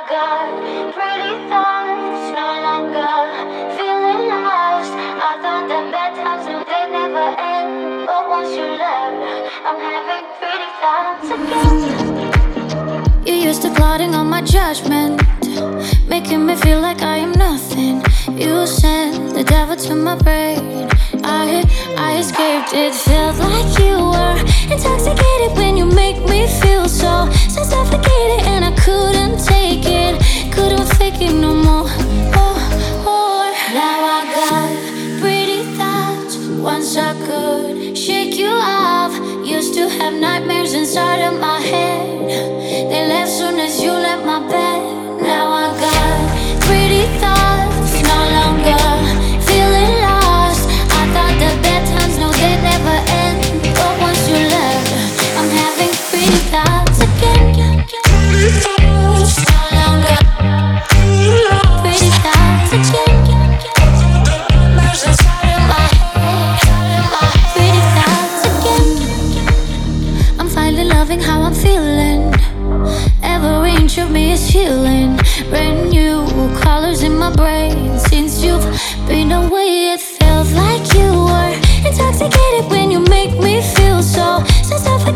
got pretty thoughts, no longer feeling lost. I thought that bad times knew they'd never end, but once you left, I'm having pretty thoughts again. You used to plotting on my judgment, making me feel like I am nothing. You sent the devil to my brain. I escaped. It felt like you were intoxicated when you make me feel so suffocated, and I couldn't take it, couldn't fake it no more. Now I got pretty thoughts. Once I could shake you off. Used to have nightmares inside of my head. They left soon as you left my bed. Now I got pretty thoughts, no longer feeling lost. I thought the bad times, no, they'd never end, but once you left, I'm having pretty thoughts again. Pretty thoughts, no longer pretty thoughts again. Nightmares inside of my head. Pretty thoughts again. I'm finally loving how I'm feeling. Every inch of me is healing. Brand new colors in my brain. Since you've been away, it feels like you were intoxicated when you make me feel so